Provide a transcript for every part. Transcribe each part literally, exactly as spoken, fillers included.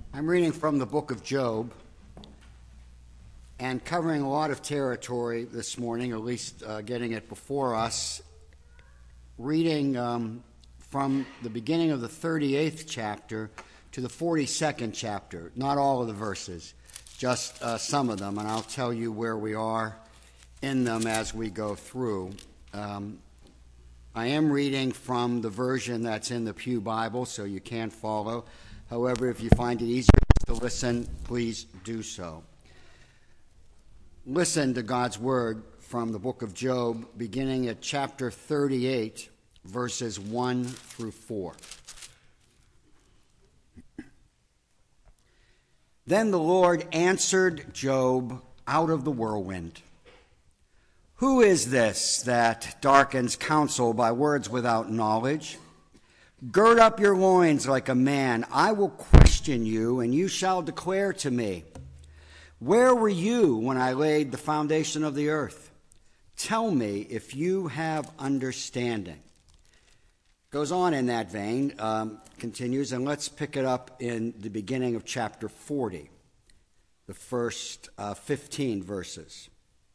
I'm reading from the book of Job and covering a lot of territory this morning, at least uh, getting it before us. Reading um, from the beginning of the thirty-eighth chapter to the forty-second chapter, not all of the verses, just uh, some of them, and I'll tell you where we are in them as we go through. Um, I am reading from the version that's in the Pew Bible, so you can follow. However, if you find it easier to listen, please do so. Listen to God's word from the book of Job, beginning at chapter thirty-eight, verses one through four. Then the Lord answered Job out of the whirlwind. Who is this that darkens counsel by words without knowledge? Gird up your loins like a man. I will question you, and you shall declare to me. Where were you when I laid the foundation of the earth? Tell me if you have understanding. Goes on in that vein, um, continues, and let's pick it up in the beginning of chapter forty, the first uh, fifteen verses.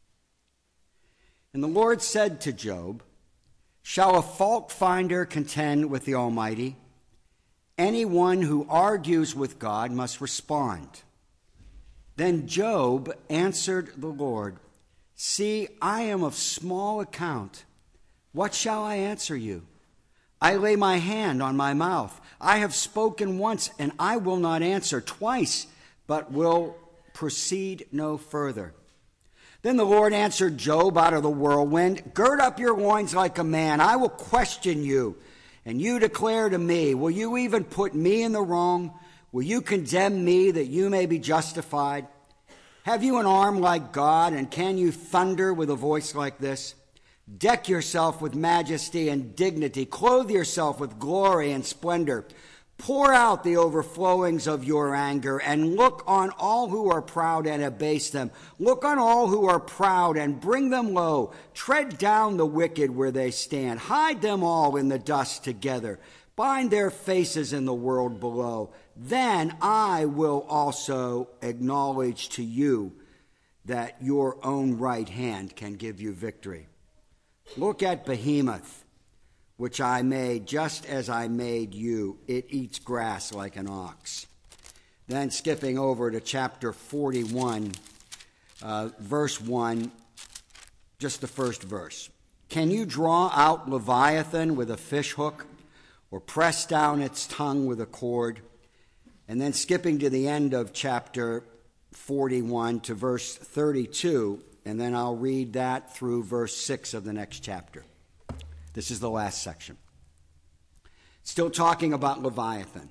And the Lord said to Job, shall a fault finder contend with the Almighty? Anyone who argues with God must respond. Then Job answered the Lord, see, I am of small account. What shall I answer you? I lay my hand on my mouth. I have spoken once, and I will not answer twice, but will proceed no further. Then the Lord answered Job out of the whirlwind, gird up your loins like a man. I will question you, and you declare to me. Will you even put me in the wrong? Will you condemn me that you may be justified? Have you an arm like God, and can you thunder with a voice like this? Deck yourself with majesty and dignity. Clothe yourself with glory and splendor. Pour out the overflowings of your anger, and look on all who are proud and abase them. Look on all who are proud and bring them low. Tread down the wicked where they stand. Hide them all in the dust together. Bind their faces in the world below. Then I will also acknowledge to you that your own right hand can give you victory. Look at Behemoth, which I made just as I made you. It eats grass like an ox. Then skipping over to chapter forty-one, uh, verse one, just the first verse. Can you draw out Leviathan with a fish hook, or press down its tongue with a cord? And then skipping to the end of chapter forty-one to verse thirty-two, and then I'll read that through verse six of the next chapter. This is the last section. Still talking about Leviathan,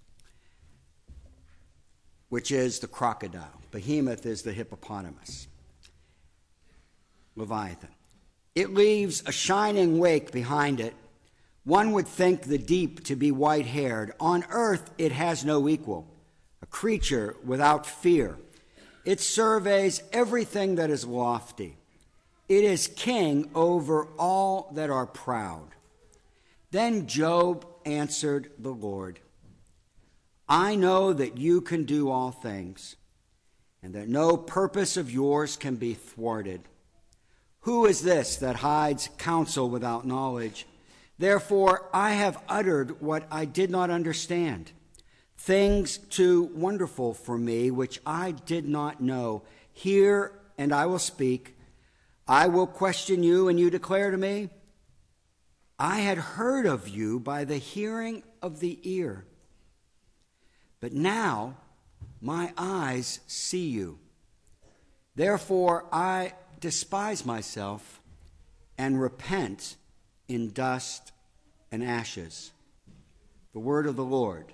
which is the crocodile. Behemoth is the hippopotamus. Leviathan. It leaves a shining wake behind it. One would think the deep to be white-haired. On earth it has no equal, a creature without fear. It surveys everything that is lofty. It is king over all that are proud. Then Job answered the Lord, I know that you can do all things, and that no purpose of yours can be thwarted. Who is this that hides counsel without knowledge? Therefore I have uttered what I did not understand, things too wonderful for me, which I did not know. Hear, and I will speak. I will question you, and you declare to me. I had heard of you by the hearing of the ear, but now my eyes see you. Therefore I despise myself and repent in dust and ashes. The word of the Lord.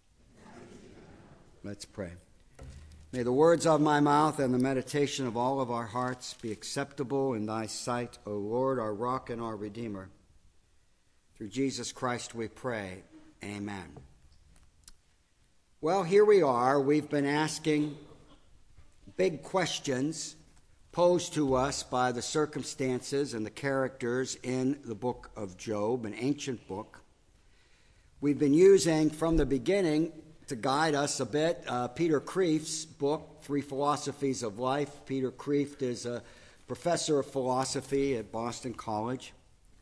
Let's pray. May the words of my mouth and the meditation of all of our hearts be acceptable in thy sight, O Lord, our rock and our Redeemer. Through Jesus Christ we pray. Amen. Well, here we are. We've been asking big questions posed to us by the circumstances and the characters in the book of Job, an ancient book. We've been using from the beginning to guide us a bit, uh, Peter Kreeft's book, Three Philosophies of Life. Peter Kreeft is a professor of philosophy at Boston College.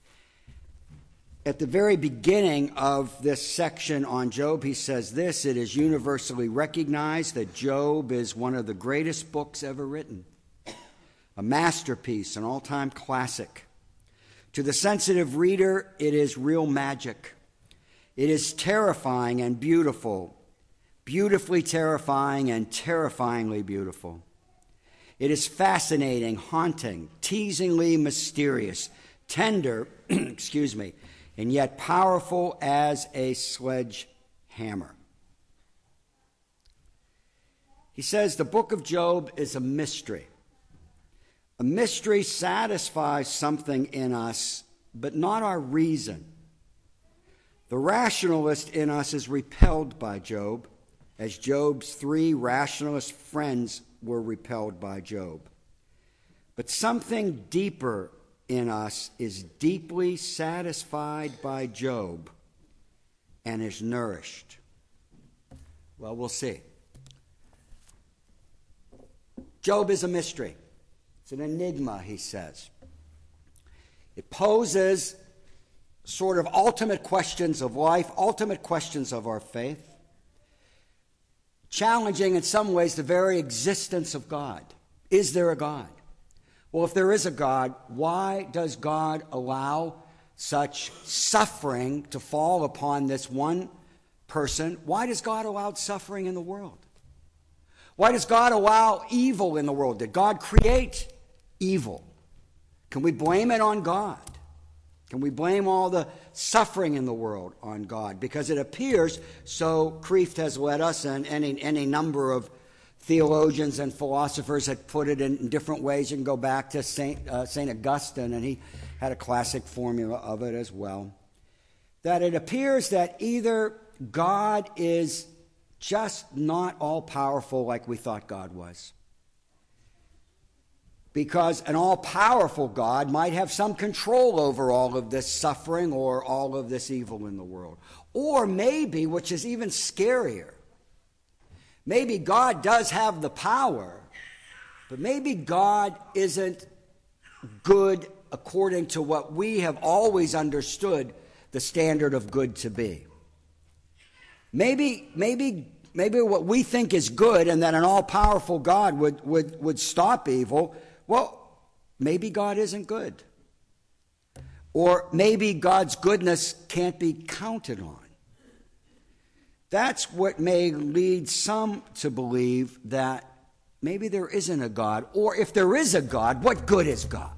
At the very beginning of this section on Job, he says this: it is universally recognized that Job is one of the greatest books ever written, a masterpiece, an all-time classic. To the sensitive reader, it is real magic. It is terrifying and beautiful, beautifully terrifying and terrifyingly beautiful. It is fascinating, haunting, teasingly mysterious, tender, excuse me, and yet powerful as a sledgehammer. He says the book of Job is a mystery. A mystery satisfies something in us, but not our reason. The rationalist in us is repelled by Job, as Job's three rationalist friends were repelled by Job. But something deeper in us is deeply satisfied by Job and is nourished. Well, we'll see. Job is a mystery. It's an enigma, he says. It poses sort of ultimate questions of life, ultimate questions of our faith, challenging in some ways the very existence of God. Is there a God? Well, if there is a God, why does God allow such suffering to fall upon this one person? Why does God allow suffering in the world? Why does God allow evil in the world? Did God create evil? Can we blame it on God? Can we blame all the suffering in the world on God? Because it appears, so Kreeft has led us, and any, any number of theologians and philosophers had put it in, in different ways. You can go back to Saint uh, Saint Augustine, and he had a classic formula of it as well. That it appears that either God is just not all-powerful like we thought God was, because an all-powerful God might have some control over all of this suffering or all of this evil in the world. Or maybe, which is even scarier, maybe God does have the power, but maybe God isn't good according to what we have always understood the standard of good to be. Maybe, maybe, maybe what we think is good and that an all-powerful God would, would, would stop evil, well, maybe God isn't good. Or maybe God's goodness can't be counted on. That's what may lead some to believe that maybe there isn't a God, or if there is a God, what good is God?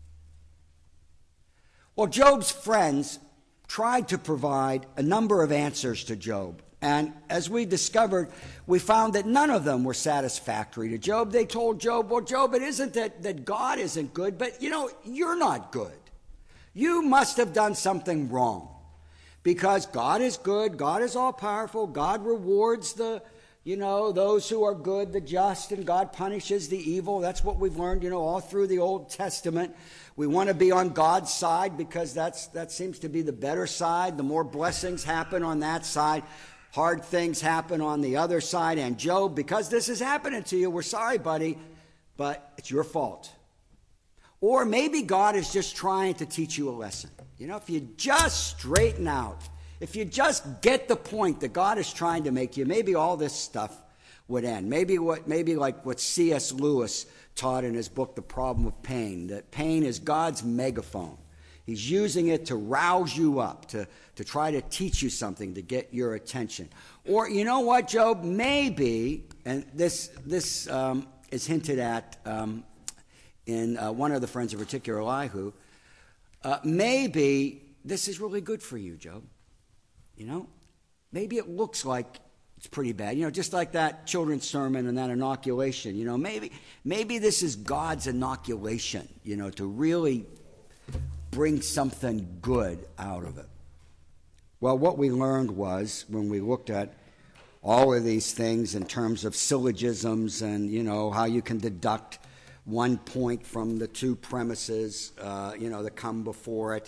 Well, Job's friends tried to provide a number of answers to Job. And as we discovered, we found that none of them were satisfactory to Job. They told Job, well, Job, it isn't that, that God isn't good, but, you know, you're not good. You must have done something wrong. Because God is good, God is all-powerful, God rewards the, you know, those who are good, the just, and God punishes the evil. That's what we've learned, you know, all through the Old Testament. We want to be on God's side because that's that seems to be the better side. The more blessings happen on that side, hard things happen on the other side. And Job, because this is happening to you, we're sorry, buddy, but it's your fault. Or maybe God is just trying to teach you a lesson. You know, if you just straighten out, if you just get the point that God is trying to make you, maybe all this stuff would end. Maybe what, maybe like what C S Lewis taught in his book, The Problem of Pain, that pain is God's megaphone. He's using it to rouse you up, to, to try to teach you something, to get your attention. Or, you know what, Job, maybe, and this, this um, is hinted at um, in uh, one of the friends of particular Elihu, uh, maybe this is really good for you, Job. You know, maybe it looks like it's pretty bad. You know, just like that children's sermon and that inoculation. You know, maybe maybe this is God's inoculation, you know, to really bring something good out of it. Well, what we learned was, when we looked at all of these things in terms of syllogisms and, you know, how you can deduct one point from the two premises, uh, you know, that come before it,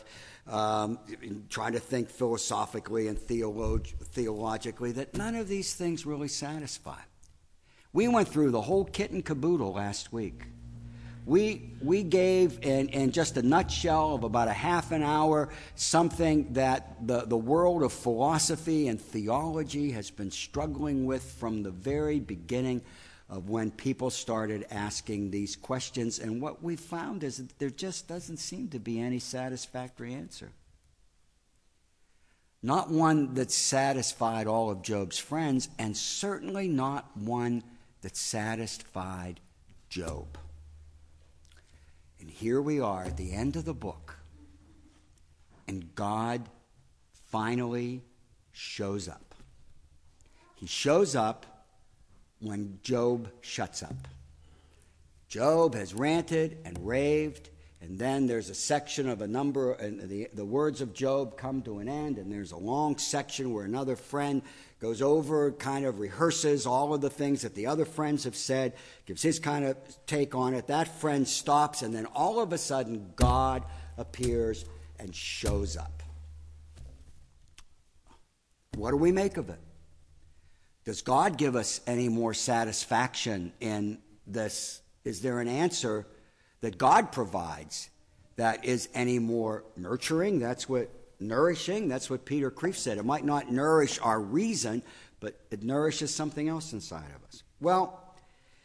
um, trying to think philosophically and theolog- theologically, that none of these things really satisfy. We went through the whole kit and caboodle last week. We we gave, in, in just a nutshell of about a half an hour, something that the, the world of philosophy and theology has been struggling with from the very beginning of when people started asking these questions. And what we found is that there just doesn't seem to be any satisfactory answer. Not one that satisfied all of Job's friends, and certainly not one that satisfied Job. And here we are at the end of the book, and God finally shows up. He shows up when Job shuts up. Job has ranted and raved, and then there's a section of a number, and the, the words of Job come to an end, and there's a long section where another friend goes over, kind of rehearses all of the things that the other friends have said, gives his kind of take on it. That friend stops, and then all of a sudden, God appears and shows up. What do we make of it? Does God give us any more satisfaction in this? Is there an answer that God provides that is any more nurturing? That's what nourishing, that's what Peter Kreeft said. It might not nourish our reason, but it nourishes something else inside of us. Well,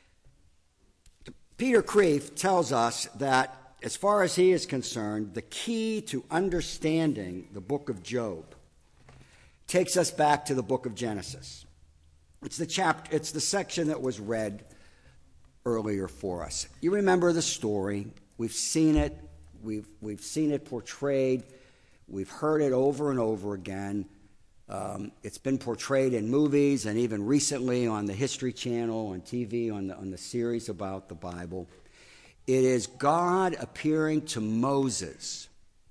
Peter Kreeft tells us that, as far as he is concerned, the key to understanding the book of Job takes us back to the book of Genesis. It's the chapter, it's the section that was read earlier for us. You remember the story. We've seen it. We've, we've seen it portrayed. We've heard it over and over again. Um, it's been portrayed in movies and even recently on the History Channel, on T V, on the, on the series about the Bible. It is God appearing to Moses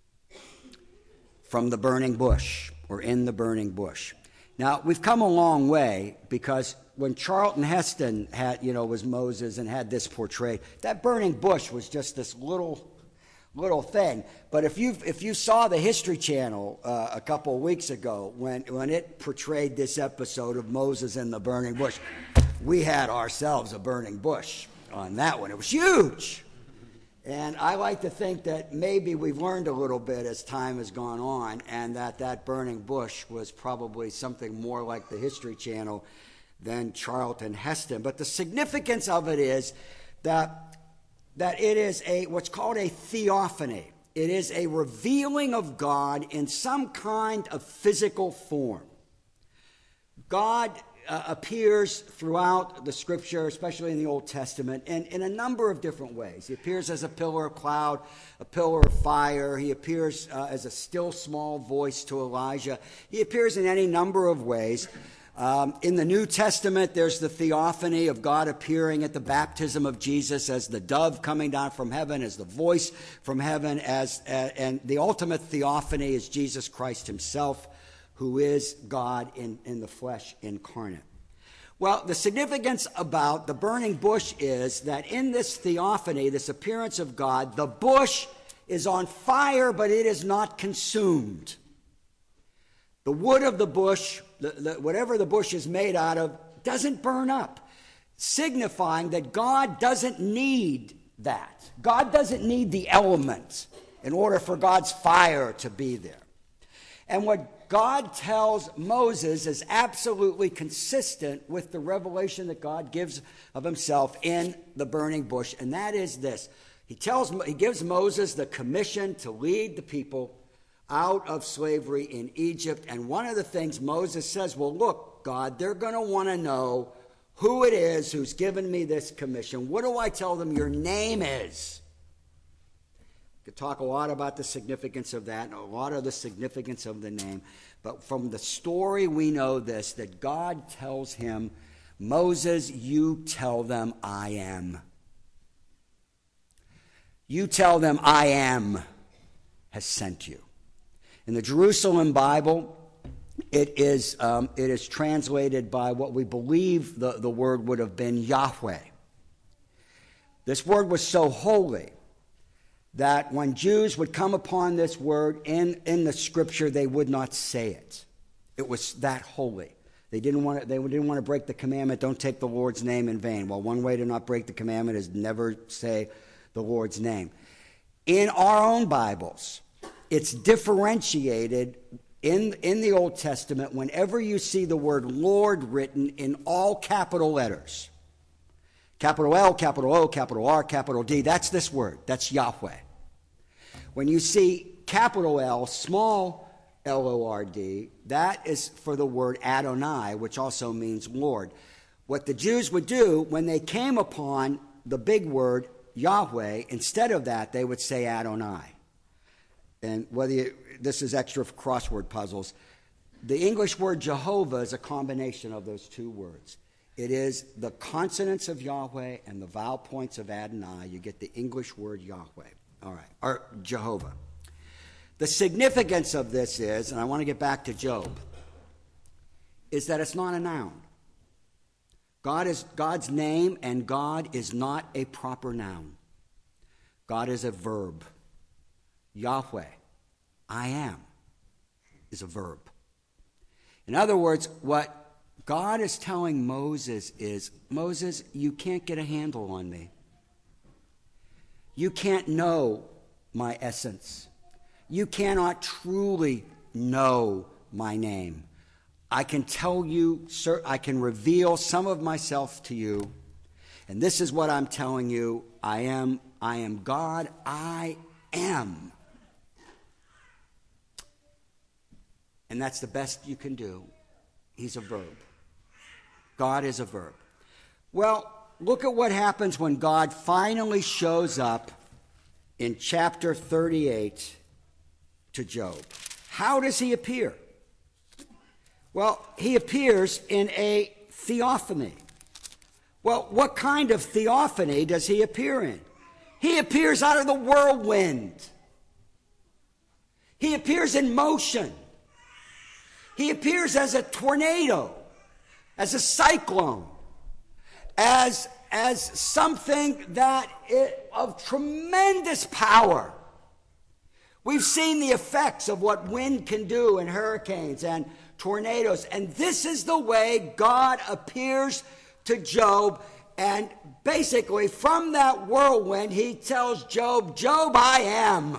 from the burning bush, or in the burning bush. Now, we've come a long way, because when Charlton Heston had, you know, was Moses and had this portrayed, that burning bush was just this little little thing. But if you if you saw the History Channel uh, a couple of weeks ago, when when it portrayed this episode of Moses in the burning bush, we had ourselves a burning bush on that one. It was huge. And I like to think that maybe we've learned a little bit as time has gone on, and that that burning bush was probably something more like the History Channel than Charlton Heston. But the significance of it is that that it is a what's called a theophany. It is a revealing of God in some kind of physical form. God uh, appears throughout the Scripture, especially in the Old Testament, in, in a number of different ways. He appears as a pillar of cloud, a pillar of fire. He appears uh, as a still small voice to Elijah. He appears in any number of ways. Um, in the New Testament, there's the theophany of God appearing at the baptism of Jesus as the dove coming down from heaven, as the voice from heaven, as uh, and the ultimate theophany is Jesus Christ himself, who is God in, in the flesh incarnate. Well, the significance about the burning bush is that in this theophany, this appearance of God, the bush is on fire, but it is not consumed. The wood of the bush, the, the, whatever the bush is made out of, doesn't burn up, signifying that God doesn't need that. God doesn't need the element in order for God's fire to be there. And what God tells Moses is absolutely consistent with the revelation that God gives of himself in the burning bush, and that is this. He tells, he gives Moses the commission to lead the people out of slavery in Egypt. And one of the things Moses says, well, look, God, they're going to want to know who it is who's given me this commission. What do I tell them your name is? We could talk a lot about the significance of that and a lot of the significance of the name. But from the story, we know this, that God tells him, Moses, you tell them I am. You tell them I am has sent you. In the Jerusalem Bible, it is, um, it is translated by what we believe the, the word would have been Yahweh. This word was so holy that when Jews would come upon this word in, in the scripture, they would not say it. It was that holy. They didn't want to, they didn't want to break the commandment, don't take the Lord's name in vain. Well, one way to not break the commandment is never say the Lord's name. In our own Bibles, it's differentiated in, in the Old Testament whenever you see the word Lord written in all capital letters. Capital L, capital O, capital R, capital D. That's this word. That's Yahweh. When you see capital L, small L O R D, that is for the word Adonai, which also means Lord. What the Jews would do when they came upon the big word Yahweh, instead of that, they would say Adonai. And whether you, this is extra for crossword puzzles, the English word Jehovah is a combination of those two words. It is the consonants of Yahweh and the vowel points of Adonai. You get the English word Yahweh. All right, or Jehovah. The significance of this is, and I want to get back to Job, is that it's not a noun. God is God's name, and God is not a proper noun. God is a verb. Yahweh, I am, is a verb. In other words, what God is telling Moses is, Moses, you can't get a handle on me. You can't know my essence. You cannot truly know my name. I can tell you, sir, I can reveal some of myself to you. And this is what I'm telling you. I am, I am God. I am. And that's the best you can do. He's a verb. God is a verb. Well, look at what happens when God finally shows up in chapter thirty-eight to Job. How does he appear? Well, he appears in a theophany. Well, what kind of theophany does he appear in? He appears out of the whirlwind. He appears in motion. He appears as a tornado, as a cyclone, as, as something that is of tremendous power. We've seen the effects of what wind can do in hurricanes and tornadoes, and this is the way God appears to Job, and basically from that whirlwind he tells Job, Job, I am.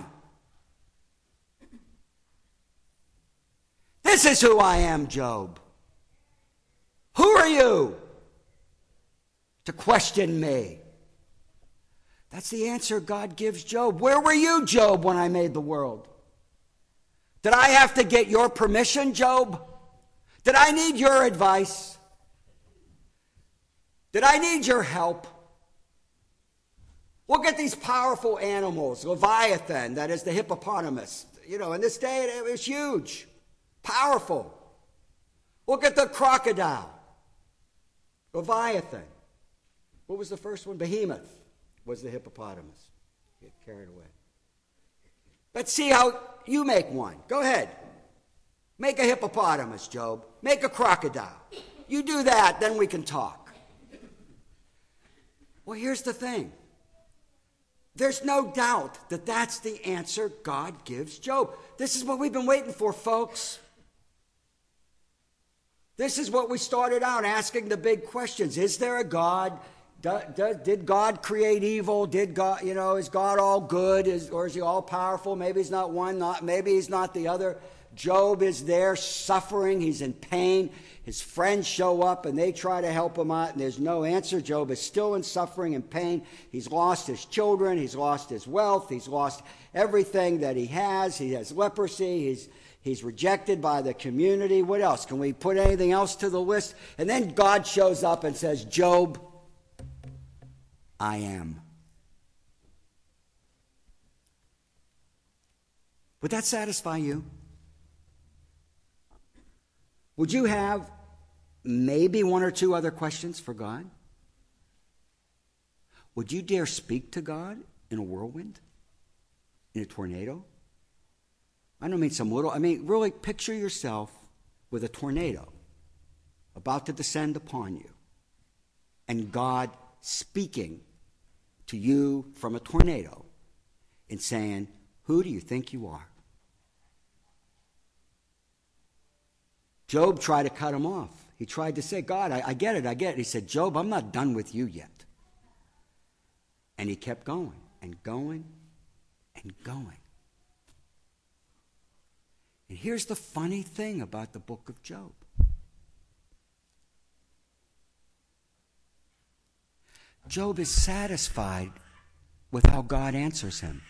This is who I am, Job. Who are you to question me? That's the answer God gives Job. Where were you, Job, when I made the world? Did I have to get your permission, Job? Did I need your advice? Did I need your help? Look at these powerful animals. Leviathan, that is the hippopotamus. You know, in this day it was huge, powerful. Look at the crocodile. Leviathan. What was the first one? Behemoth was the hippopotamus. Get carried away. Let's see how you make one. Go ahead. Make a hippopotamus, Job. Make a crocodile. You do that, then we can talk. Well, here's the thing. There's no doubt that that's the answer God gives Job. This is what we've been waiting for, folks. This is what we started out asking the big questions. Is there a God? Do, do, did God create evil? Did God, you know, is God all good? Is, or is he all powerful? Maybe he's not one, not, maybe he's not the other. Job is there suffering. He's in pain. His friends show up and they try to help him out, and there's no answer. Job is still in suffering and pain. He's lost his children. He's lost his wealth. He's lost everything that he has. He has leprosy. He's He's rejected by the community. What else? Can we put anything else to the list? And then God shows up and says, Job, I am. Would that satisfy you? Would you have maybe one or two other questions for God? Would you dare speak to God in a whirlwind? In a tornado? I don't mean some little, I mean really picture yourself with a tornado about to descend upon you, and God speaking to you from a tornado in saying, who do you think you are? Job tried to cut him off. He tried to say, God, I, I get it, I get it. He said, Job, I'm not done with you yet. And he kept going and going and going. And here's the funny thing about the book of Job. Job is satisfied with how God answers him.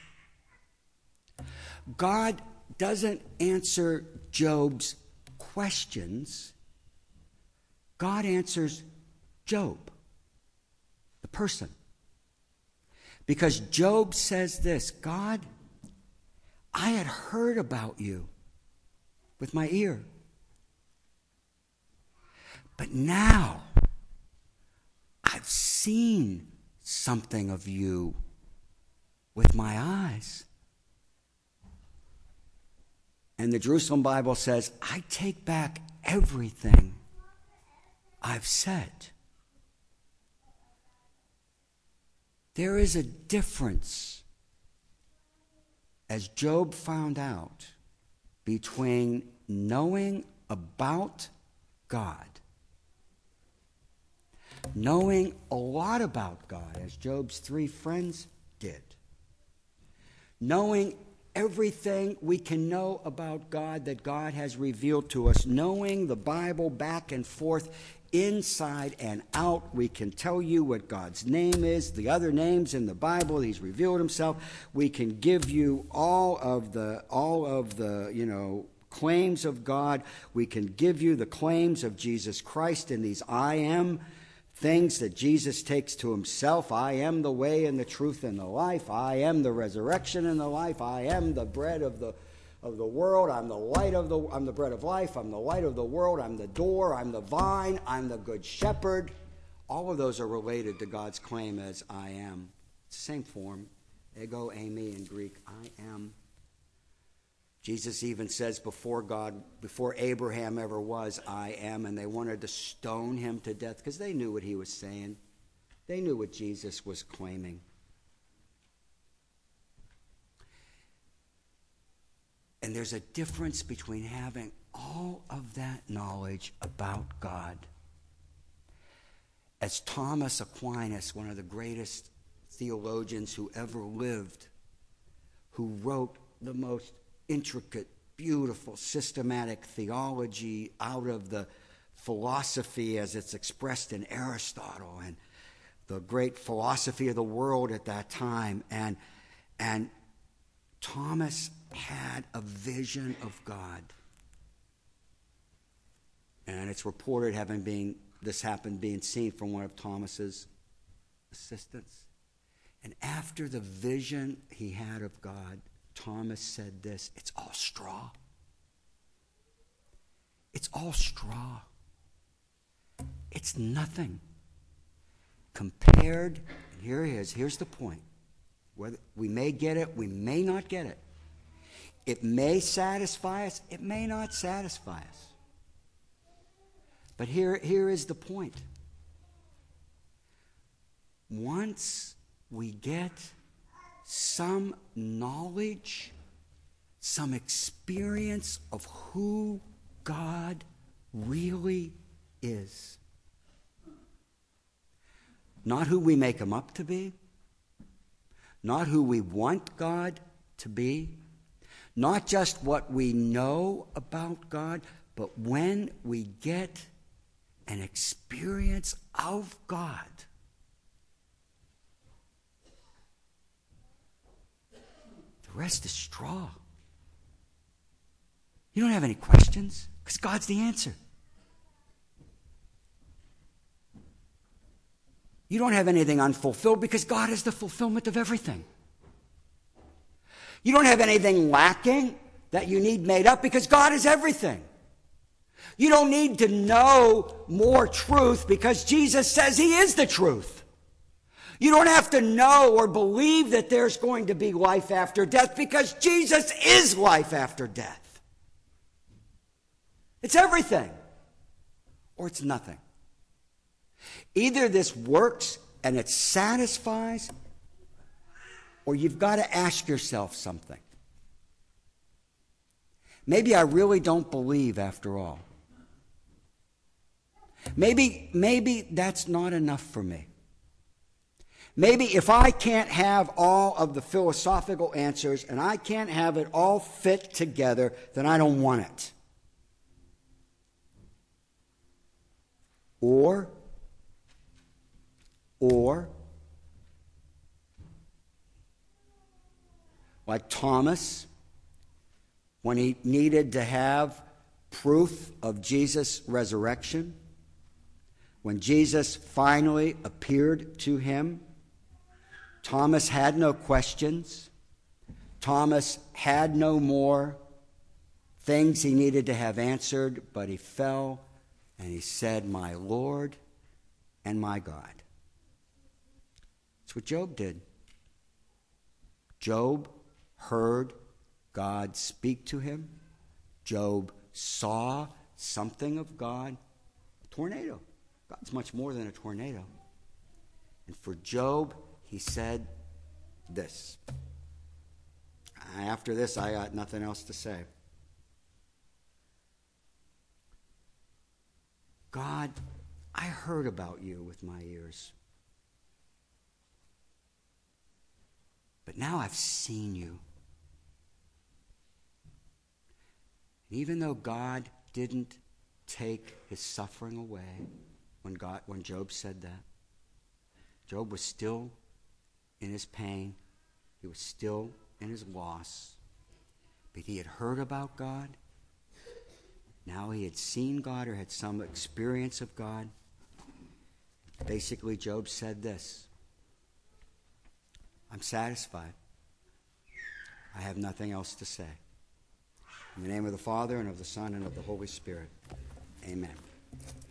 God doesn't answer Job's questions. God answers Job, the person. Because Job says this, God, I had heard about you with my ear. But now I've seen something of you with my eyes. And the Jerusalem Bible says, I take back everything I've said. There is a difference, as Job found out, between knowing about God, knowing a lot about God, as Job's three friends did, knowing everything we can know about God that God has revealed to us, knowing the Bible back and forth, inside and out. We can tell you what God's name is, the other names in the Bible. He's revealed himself. We can give you all of the all of the, you know, claims of God. We can give you the claims of Jesus Christ in these I am things that Jesus takes to himself. I am the way and the truth and the life. I am the resurrection and the life. I am the bread of the of the world. I'm the light of the I'm the bread of life. I'm the light of the world. I'm the door. I'm the vine. I'm the good shepherd. All of those are related to God's claim as I am. It's the same form. Ego, eimi in Greek. I am. Jesus even says before God, before Abraham ever was, I am, and they wanted to stone him to death because they knew what he was saying. They knew what Jesus was claiming. And there's a difference between having all of that knowledge about God. As Thomas Aquinas, one of the greatest theologians who ever lived, who wrote the most intricate, beautiful, systematic theology out of the philosophy as it's expressed in Aristotle and the great philosophy of the world at that time. And, and Thomas had a vision of God. And it's reported having been, this happened being seen from one of Thomas's assistants. And after the vision he had of God, Thomas said this, it's all straw. It's all straw. It's nothing compared, and here he is, here's the point. Whether we may get it, we may not get it. It may satisfy us, it may not satisfy us. But here, here is the point. Once we get some knowledge, some experience of who God really is, not who we make him up to be, not who we want God to be, not just what we know about God, but when we get an experience of God, the rest is straw. You don't have any questions because God's the answer. You don't have anything unfulfilled because God is the fulfillment of everything. You don't have anything lacking that you need made up because God is everything. You don't need to know more truth because Jesus says he is the truth. You don't have to know or believe that there's going to be life after death because Jesus is life after death. It's everything or it's nothing. Either this works and it satisfies, or you've got to ask yourself something. Maybe I really don't believe after all. Maybe, maybe that's not enough for me. Maybe if I can't have all of the philosophical answers and I can't have it all fit together, then I don't want it. Or, or, like Thomas, when he needed to have proof of Jesus' resurrection, when Jesus finally appeared to him, Thomas had no questions. Thomas had no more things he needed to have answered, but he fell and he said, "My Lord and my God." That's what Job did. Job heard God speak to him. Job saw something of God. A tornado. God's much more than a tornado. And for Job, he said this. After this, I got nothing else to say. God, I heard about you with my ears. But now I've seen you. And even though God didn't take his suffering away when God, when Job said that, Job was still in his pain. He was still in his loss. But he had heard about God. Now he had seen God or had some experience of God. Basically, Job said this: I'm satisfied. I have nothing else to say. In the name of the Father, and of the Son, and of the Holy Spirit. Amen.